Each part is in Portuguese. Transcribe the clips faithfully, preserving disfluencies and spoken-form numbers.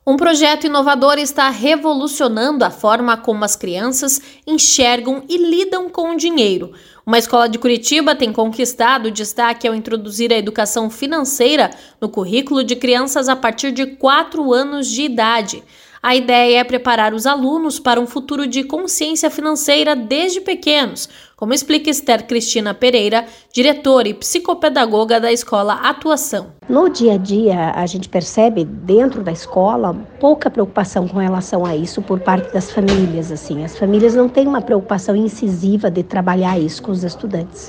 Um projeto inovador está revolucionando a forma como as crianças enxergam e lidam com o dinheiro. Uma escola de Curitiba tem conquistado destaque ao introduzir a educação financeira no currículo de crianças a partir de quatro anos de idade. A ideia é preparar os alunos para um futuro de consciência financeira desde pequenos, como explica Esther Cristina Pereira, diretora e psicopedagoga da Escola Atuação. No dia a dia, a gente percebe dentro da escola pouca preocupação com relação a isso por parte das famílias. Assim. As famílias não têm uma preocupação incisiva de trabalhar isso com os estudantes.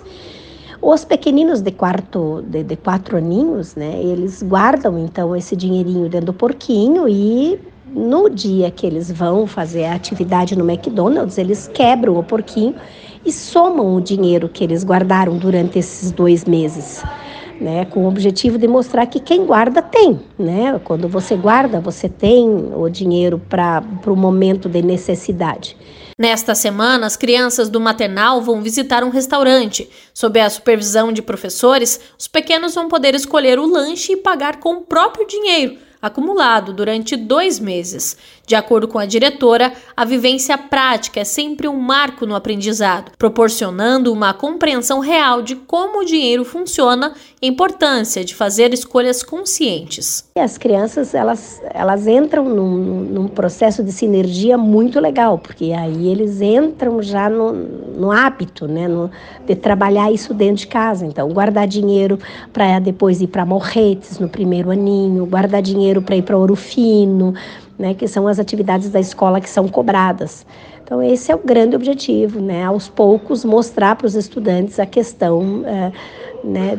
Os pequeninos de, quarto, de, de quatro aninhos, né, eles guardam então esse dinheirinho dentro do porquinho e no dia que eles vão fazer a atividade no McDonald's, eles quebram o porquinho e somam o dinheiro que eles guardaram durante esses dois meses, né, com o objetivo de mostrar que quem guarda tem, né? Quando você guarda, você tem o dinheiro para o momento de necessidade. Nesta semana, as crianças do maternal vão visitar um restaurante. Sob a supervisão de professores, os pequenos vão poder escolher o lanche e pagar com o próprio dinheiro, acumulado durante dois meses. De acordo com a diretora, a vivência prática é sempre um marco no aprendizado, proporcionando uma compreensão real de como o dinheiro funciona e a importância de fazer escolhas conscientes. As crianças, elas, elas entram num, num processo de sinergia muito legal, porque aí eles entram já no, no hábito, né, no, de trabalhar isso dentro de casa. Então, guardar dinheiro para depois ir para Morretes no primeiro aninho, guardar dinheiro para ir para Ouro Fino, né, que são as atividades da escola que são cobradas. Então, esse é o grande objetivo, né, aos poucos mostrar para os estudantes a questão é, né,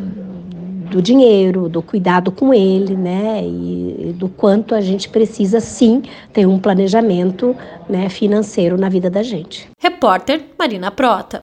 do dinheiro, do cuidado com ele, né, e, e do quanto a gente precisa, sim, ter um planejamento, né, financeiro na vida da gente. Repórter Marina Prota.